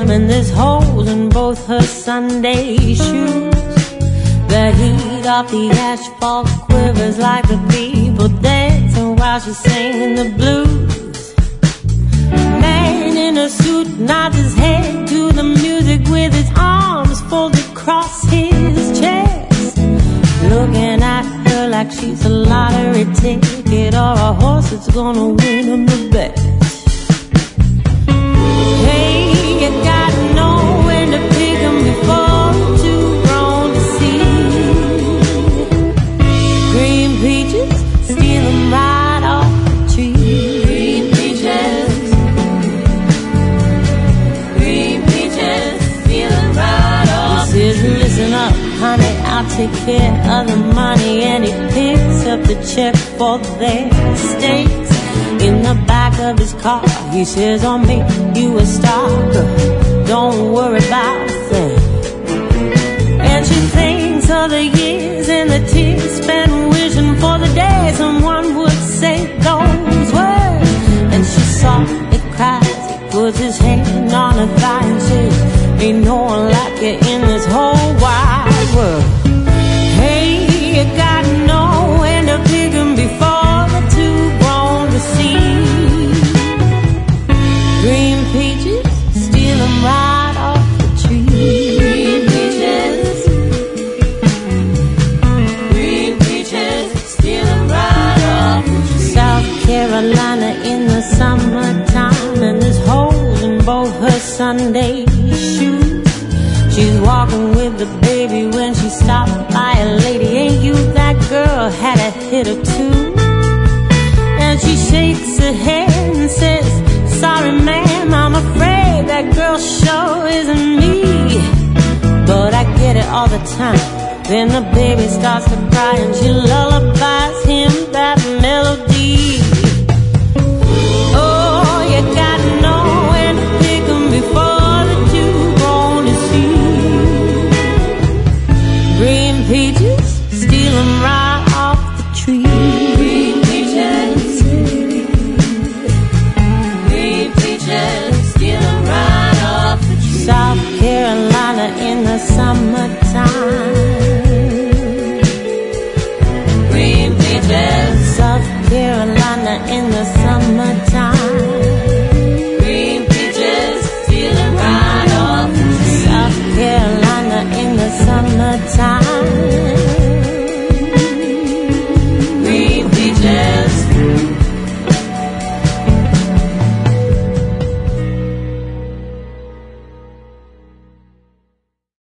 summertime, and there's holes in both her Sunday shoes. The heat of the asphalt quivers like the people dancing while she's singing the blues. Man in a suit nods his head to the music with his arms folded across his chest, looking at her like she's a lottery ticket or a horse that's gonna win him the bet. Hey, you gotta know when to pick 'em before they're too grown to see. Green peaches, steal 'em right off the tree. Green peaches, steal 'em right off the tree. He says, listen up, honey, I'll take care of the money, and he picks up the check for their estates. In the back of his car, he says, I'll make you a star, girl, don't worry about a thing. And she thinks of the years and the tears spent wishing for the day someone would say those words. And she softly cries, he puts his hand on her thigh and says, ain't no one like you in this whole wide world. Hey, you gotta know when to pick 'em before they're too grown to see. Green peaches, steal 'em right off the tree. Green peaches, steal 'em right off the tree. South Carolina in the summertime, and there's holes in both her Sunday shoes. She's walking with the baby when she stopped by a lady. Ain't you that girl, had a hit or two? And she shakes her head and says, sorry ma'am, I'm afraid that girl sure isn't me. But I get it all the time. Then the baby starts to cry and she lullabies him that melody. Oh, you gotta know when to pick 'em before they're too grown to see. Green peaches, steal 'em right off the tree. Green peaches, steal 'em right off the tree. South Carolina in the summer